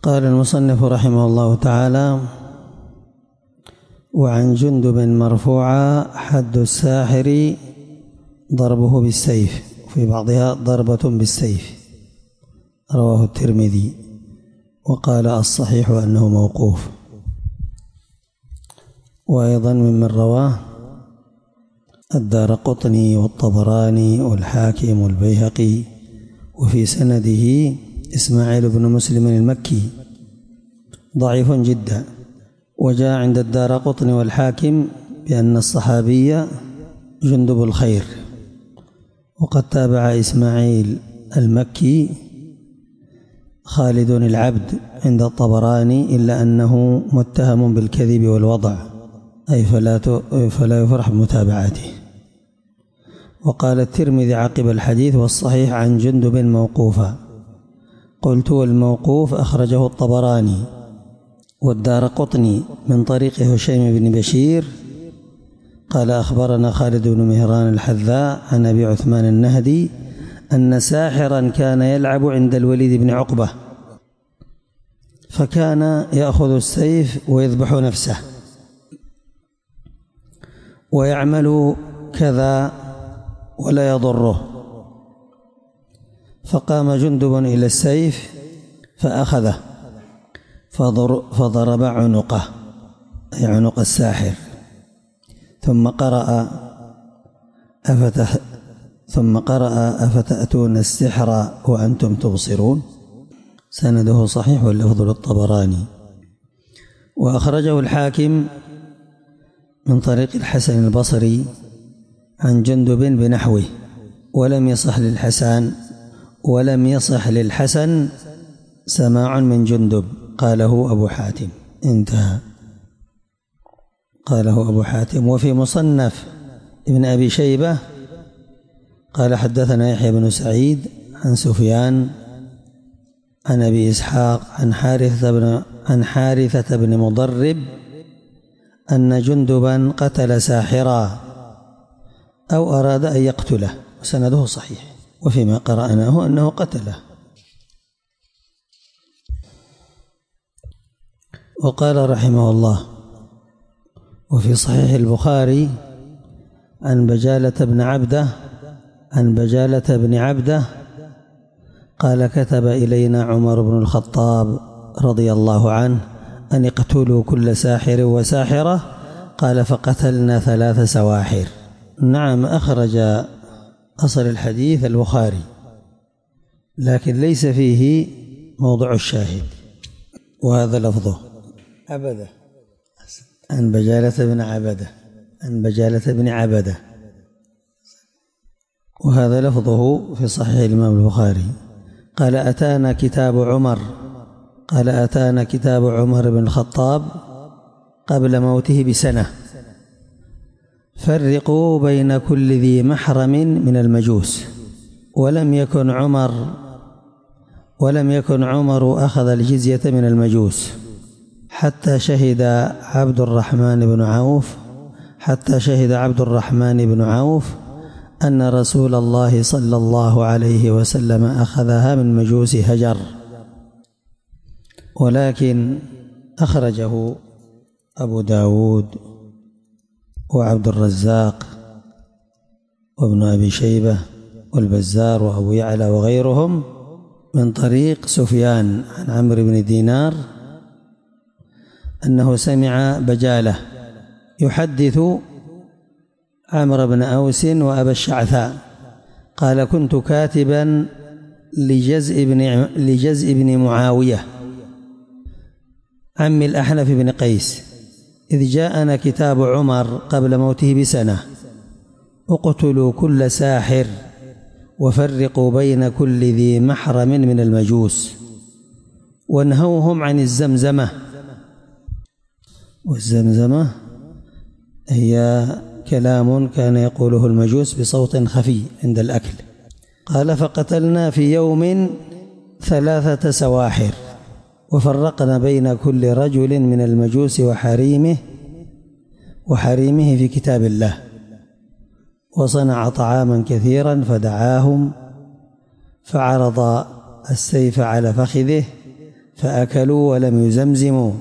قال المصنف رحمه الله تعالى: وعن جندب مرفوعا: حد الساحر ضربه بالسيف، وفي بعضها ضربة بالسيف. رواه الترمذي، وقال الصحيح أنه موقوف. وأيضا ممن رواه الدارقطني والطبراني والحاكم والبيهقي، وفي سنده إسماعيل بن مسلم المكي ضعيف جدا. وجاء عند الدارقطني والحاكم بأن الصحابي جندب الخير، وقد تابع إسماعيل المكي خالد العبد عند الطبراني، إلا أنه متهم بالكذب والوضع، أي فلا يفرح بمتابعته. وقال الترمذي عقب الحديث: والصحيح عن جندب موقوفا. قلت: والموقوف أخرجه الطبراني والدارقطني من طريق هشيم بن بشير قال: أخبرنا خالد بن مهران الحذاء عن أبي عثمان النهدي أن ساحرا كان يلعب عند الوليد بن عقبة، فكان يأخذ السيف ويذبح نفسه ويعمل كذا ولا يضره، فقام جندب إلى السيف فأخذه فضرب عنقه، أي عنق الساحر، ثم قرأ: أفتأتون السحر وأنتم تبصرون. سنده صحيح واللفظ للطبراني. وأخرجه الحاكم من طريق الحسن البصري عن جندب بنحوه، ولم يصح للحسن سماع من جندب، قاله أبو حاتم. انتهى. قاله أبو حاتم. وفي مصنف ابن أبي شيبة قال: حدثنا يحيى بن سعيد عن سفيان عن أبي إسحاق عن حارثة بن مضرب أن جندبا قتل ساحرا أو أراد أن يقتله، وسنده صحيح، وفيما قرأناه أنه قتله. وقال رحمه الله: وفي صحيح البخاري عن بجالة بن عبده قال: كتب إلينا عمر بن الخطاب رضي الله عنه أن اقتلوا كل ساحر وساحرة، قال: فقتلنا 3 سواحر. نعم، أخرج أصل الحديث البخاري، لكن ليس فيه موضع الشاهد، وهذا لفظه: عبده عن بجالة بن عبده، وهذا لفظه في صحيح الإمام البخاري. قال: أتانا كتاب عمر بن الخطاب قبل موته ب1 سنة: فرقوا بين كل ذي محرم من المجوس. ولم يكن عمر أخذ الجزية من المجوس حتى شهد عبد الرحمن بن عوف أن رسول الله صلى الله عليه وسلم أخذها من مجوس هجر. ولكن أخرجه أبو داود وعبد الرزاق وابن أبي شيبة والبزار وأبو يعلى وغيرهم من طريق سفيان عن عمرو بن دينار أنه سمع بجالة يحدث عمرو بن أوس وأبا الشعثاء قال: كنت كاتبا لجزء بن معاوية عم الأحنف بن قيس، إذ جاءنا كتاب عمر قبل موته ب1 سنة: اقتلوا كل ساحر وفرقوا بين كل ذي محرم من المجوس وانهوهم عن الزمزمة. والزمزمة هي كلام كان يقوله المجوس بصوت خفي عند الأكل. قال: فقتلنا في يوم 3 سواحر، وفرقنا بين كل رجل من المجوس وحريمه في كتاب الله، وصنع طعاما كثيرا فدعاهم، فعرض السيف على فخذه فأكلوا ولم يزمزموا،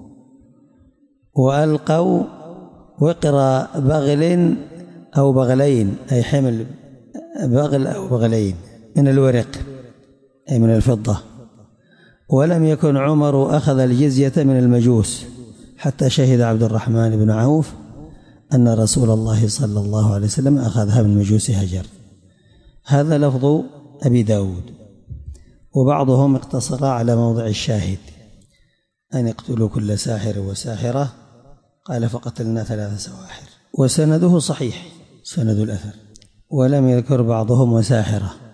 وألقوا وقر بغل أو بغلين، أي حمل بغل أو بغلين من الورق أي من الفضة. ولم يكن عمر أخذ الجزية من المجوس حتى شهد عبد الرحمن بن عوف أن رسول الله صلى الله عليه وسلم أخذها من مجوس هجر. هذا لفظ أبي داود. وبعضهم اقتصر على موضع الشاهد أن يقتلوا كل ساحر وساحرة، قال فقتلنا 3 سواحر. وسنده صحيح سند الأثر، ولم يذكر بعضهم وساحرة.